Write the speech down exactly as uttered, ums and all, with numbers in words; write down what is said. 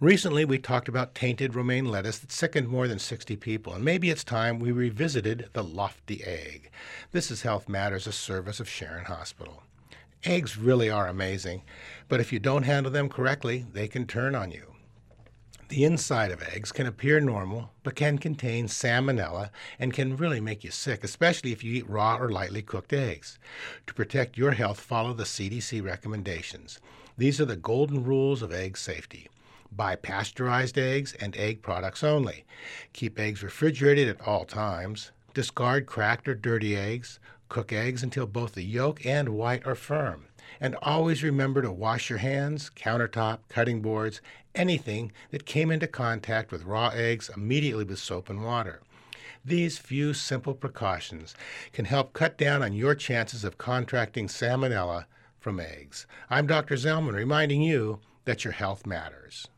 Recently, we talked about tainted romaine lettuce that sickened more than sixty people, and maybe it's time we revisited the lofty egg. This is Health Matters, a service of Sharon Hospital. Eggs really are amazing, but if you don't handle them correctly, they can turn on you. The inside of eggs can appear normal, but can contain salmonella and can really make you sick, especially if you eat raw or lightly cooked eggs. To protect your health, follow the C D C recommendations. These are the golden rules of egg safety. Buy pasteurized eggs and egg products only. Keep eggs refrigerated at all times. Discard cracked or dirty eggs. Cook eggs until both the yolk and white are firm. And always remember to wash your hands, countertop, cutting boards, anything that came into contact with raw eggs immediately with soap and water. These few simple precautions can help cut down on your chances of contracting salmonella from eggs. I'm Doctor Zellman reminding you that your health matters.